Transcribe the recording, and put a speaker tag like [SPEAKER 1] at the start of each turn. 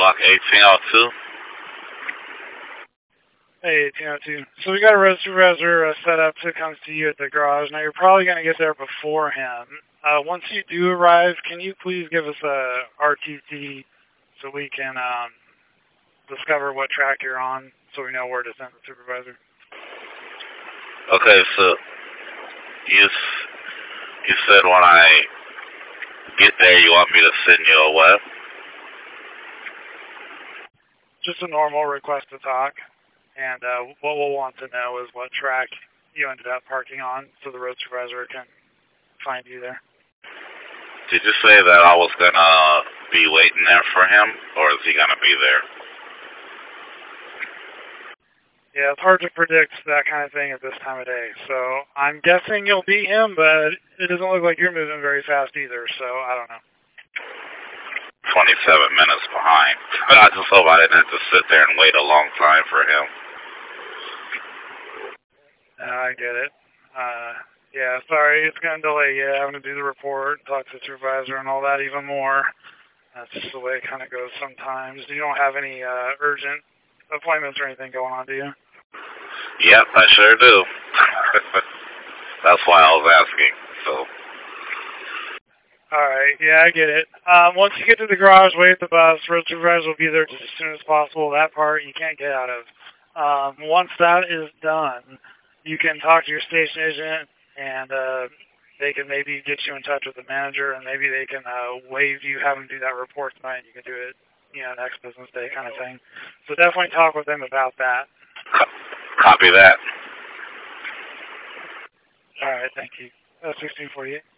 [SPEAKER 1] Block 1802.
[SPEAKER 2] Hey, 1802. So we got a road supervisor set up to come see you at the garage. Now, you're probably going to get there before him. Once you do arrive, can you please give us a RTC so we can discover what track you're on so we know where to send the supervisor?
[SPEAKER 1] Okay, so you said when I get there you want me to send you a what?
[SPEAKER 2] Just a normal request to talk. And what we'll want to know is what track you ended up parking on so the road supervisor can find you there.
[SPEAKER 1] Did you say that I was going to be waiting there for him, or is he going to be there?
[SPEAKER 2] Yeah, it's hard to predict that kind of thing at this time of day. So I'm guessing you'll beat him, but it doesn't look like you're moving very fast either, so I don't know.
[SPEAKER 1] 27 minutes behind. I just hope I didn't have to sit there and wait a long time for him.
[SPEAKER 2] I get it. Yeah, sorry, it's going to delay you having to do the report, talk to the supervisor and all that even more. That's just the way it kind of goes sometimes. You don't have any urgent appointments or anything going on, do you?
[SPEAKER 1] Yep, I sure do. That's why I was asking, so.
[SPEAKER 2] Alright, yeah, I get it. Once you get to the garage, wait at the bus. Road supervisor will be there just as soon as possible. That part you can't get out of. Once that is done, you can talk to your station agent, and they can maybe get you in touch with the manager, and maybe they can waive you having to do that report tonight. You can do it, next business day kind of thing. So definitely talk with them about that.
[SPEAKER 1] Copy that.
[SPEAKER 2] Alright, thank you. 1648.